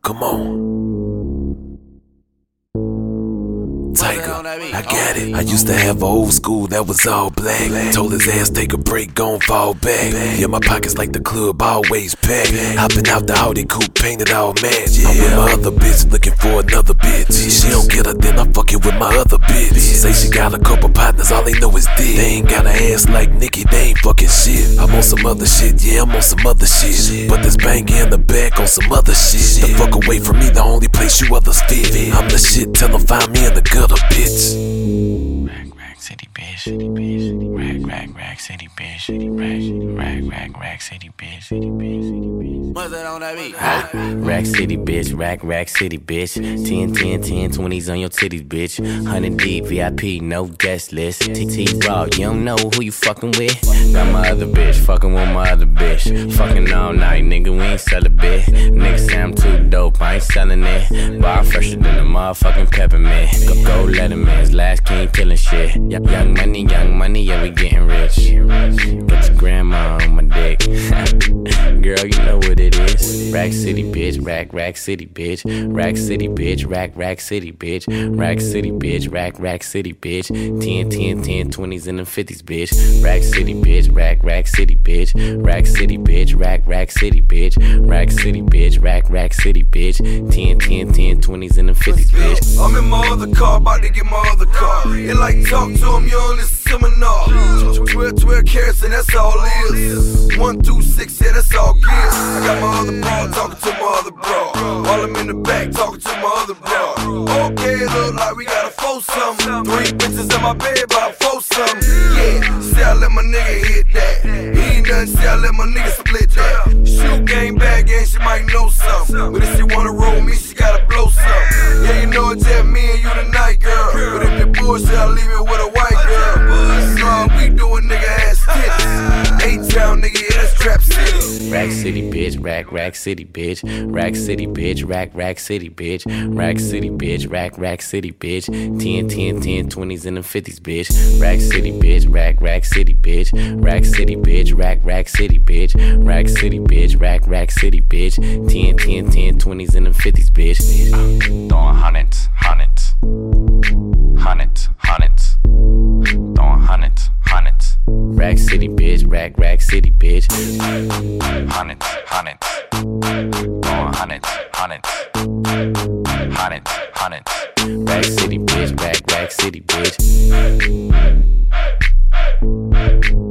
Come on. Tiger, I got it. I used to have a old school that was all black. Told his ass take a break, gon' fall back. Yeah, my pockets like the club, always packed. Hopping out the Audi coupe, painted all match. I'm with my other bitch, looking for another bitch. She don't get her, then I fucking with my other bitch. Say she got a couple partners, all they know is dick. They ain't got an ass like Nicki, they ain't fucking shit. I'm on some other shit, yeah, I'm on some other shit. But this bang in the back on some other shit. The fuck away from me, the only place you others fit. I'm the shit, tell them find me in the gutter, bitch. Rack city bitch, city bitch, rack city bitch, rack city bitch, city bitch. What's that on that beat? Rack city bitch, rack city bitch. 10, 20s on your titties, bitch. 100 deep, VIP, no guest list. TT Raw, you don't know who you fucking with. Got my other bitch, fucking with my other bitch. Fucking all night, nigga, we ain't sell a bit. Nigga say I'm too dope, I ain't selling it. Bar fresher than a motherfucking peppermint. Go Letterman's last king killing shit. Young money, yeah, we getting rich. Got your grandma on my dick. Girl, you know what it is. Rack city bitch, rack city bitch. Rack city bitch, rack city bitch. Rack city bitch, rack city bitch. 10, 20s and them 50s, bitch. Rack city bitch, rack city bitch. Rack city bitch, rack city bitch. Rack city bitch, rack city bitch. 10, 20s and them 50s, bitch. I'm in my other car, about to get my other car. And like talk to him, you on this seminar. 12 carats and that's all it is. 1 through 6, yeah, that's all gives. I got my other bro talking to my other bro. While I'm in the back talking to my other bro. Okay, it look like we got a foursome. 3 bitches in my bed, about foursome. Yeah, say I let my nigga hit that. He ain't nothing, say I let my nigga split that. Shoot game, bad game, she might know something. But if she wanna roll me, she gotta blow something. Yeah, you know it's just me and you tonight, girl. But if you bullshit, I'll leave it with a white girl. So we doing nigga ass titties. A-town nigga, yeah, that's Trap City. Rack city bitch, rack city bitch. Rack city bitch, rack city bitch. Rack city bitch, rack city bitch. 10, 20s and them 50s, bitch. Rack city bitch, rack city bitch. Rack city bitch, rack city bitch. Rack city bitch, rack city bitch. 10, 20s and them 50s, bitch. Throwing hundreds. Throwing hundreds. Rack city bitch, rack city bitch. Hundreds. Throwing hundreds. Rack city bitch, rack city bitch.